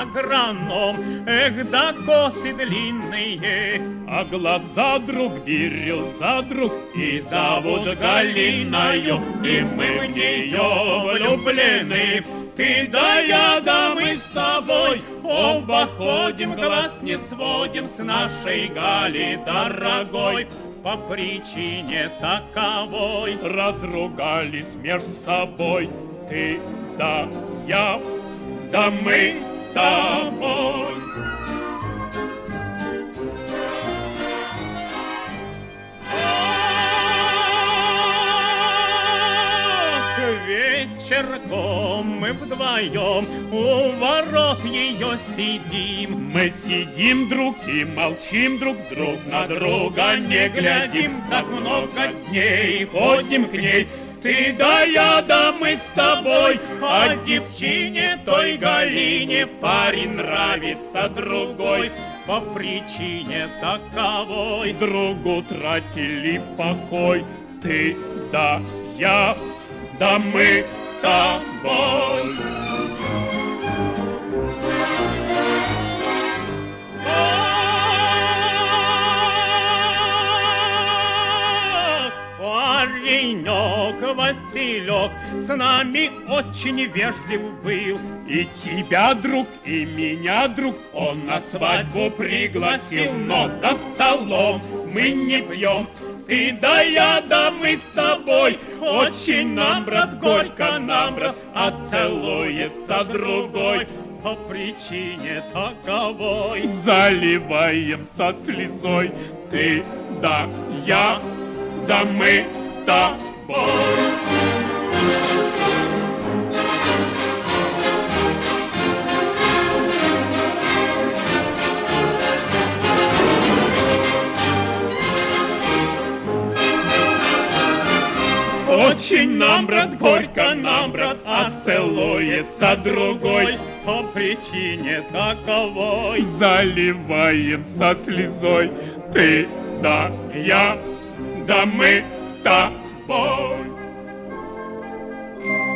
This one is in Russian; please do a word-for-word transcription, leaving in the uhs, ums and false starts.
агроном. Эх, да косы длинные, а глаза друг бирюза друг, и зовут Галиною, и мы в нее влюблены. Ты да я, да мы с тобой оба ходим, глаз не сводим с нашей Гали дорогой. По причине таковой разругались между собой. Ты да я, да мы с тобой. Вечерком мы вдвоем у ворот ее сидим. Мы сидим друг и молчим друг, друг на друга не глядим. Так много дней ходим к ней, ты да я, да мы с тобой. А девчине той Галине парень нравится другой. По причине таковой другу тратили покой. Ты да я, да мы с тобой. Паренек Василек с нами очень вежлив был. И тебя, друг, и меня, друг, он на свадьбу пригласил. Но за столом мы не пьем. Ты да я, да мы с тобой. Очень нам, брат, горько нам, брат, а целуется другой. По причине таковой заливаемся слезой. Ты да я, да мы с тобой. Очень нам, брат, горько нам, брат, а целуется другой. По причине таковой заливаемся слезой. Ты да я, да мы с тобой.